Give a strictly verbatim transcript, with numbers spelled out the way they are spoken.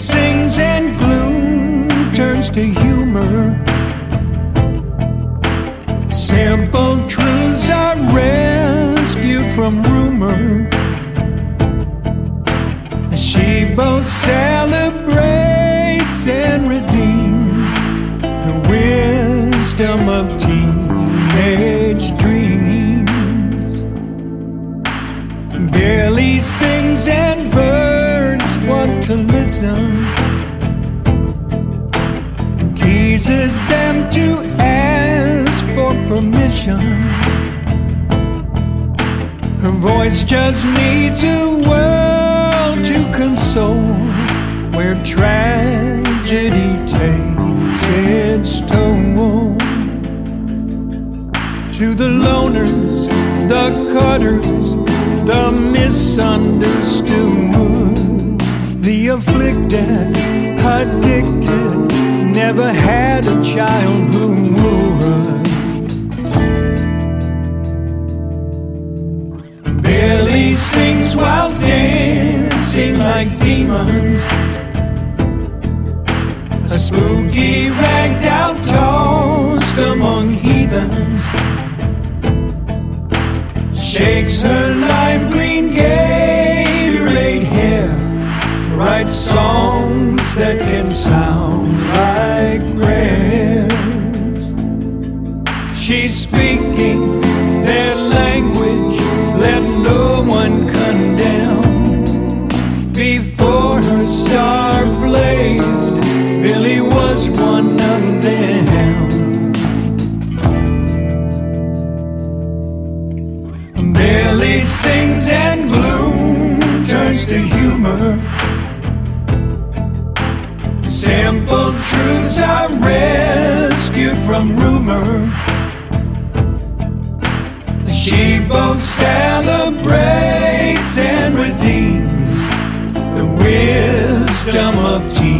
sings and gloom turns to humor. Simple truths are rescued from rumor. She both celebrates and redeems the wisdom of teenage dreams. Billy sings and birds want to listen, and teases them to ask for permission. Her voice just needs a world to console, where tragedy takes its toll. To the loners, the cutters, the misunderstood, the afflicted, addicted, never had a child who would. Billy sings while dancing like demons, a spooky ragged out tossed among heathens. Shakes her lime green Gatorade hair, writes songs that can sound like prayers. She's speaking their language, let no one condemn. Before her star blazed, Billy was one of them. Billy sings and gloom turns to humor. Simple truths are rescued from rumor. She both celebrates and redeems the wisdom of Jesus.